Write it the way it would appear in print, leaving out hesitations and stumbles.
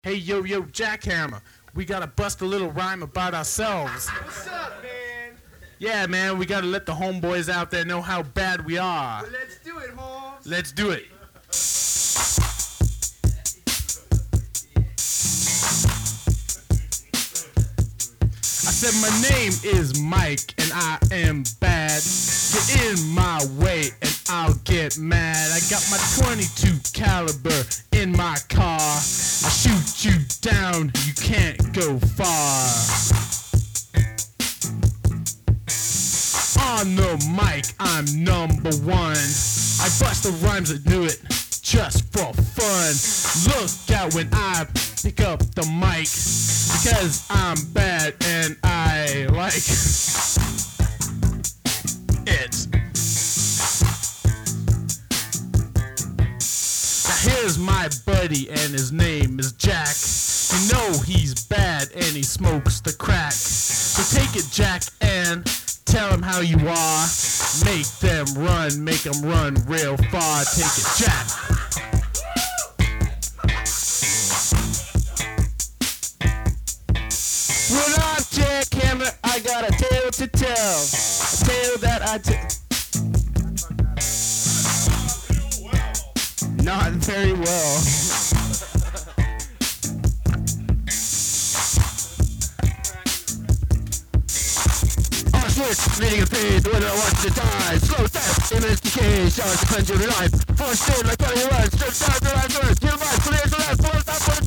Hey, yo, Jackhammer, we gotta bust a little rhyme about ourselves. What's up, man? Yeah, man, we gotta let the homeboys out there know how bad we are. Well, let's do it, Holmes. Let's do it. I said my name is Mike and I am bad. Get in my way and I'll get mad. I got my 22 caliber in my car. I shoot you down, you can't go far. On the mic, I'm number one. I bust the rhymes that do it just for fun. Look out when I pick up the mic, because I'm bad and I like it. Now here's my buddy and his name is Jack. You know he's bad and he smokes the crack. So take it, Jack, and tell him how you are. Make them run real far. Take it, Jack. What up, Jackhammer? I got a tale to tell. A tale that I Not very well. Reading a page when I watch the die. Slow death, imminent decay, showers to cleanse your life. Forced in like 20 words, straight down your life first. Your mind clears the left, force out for the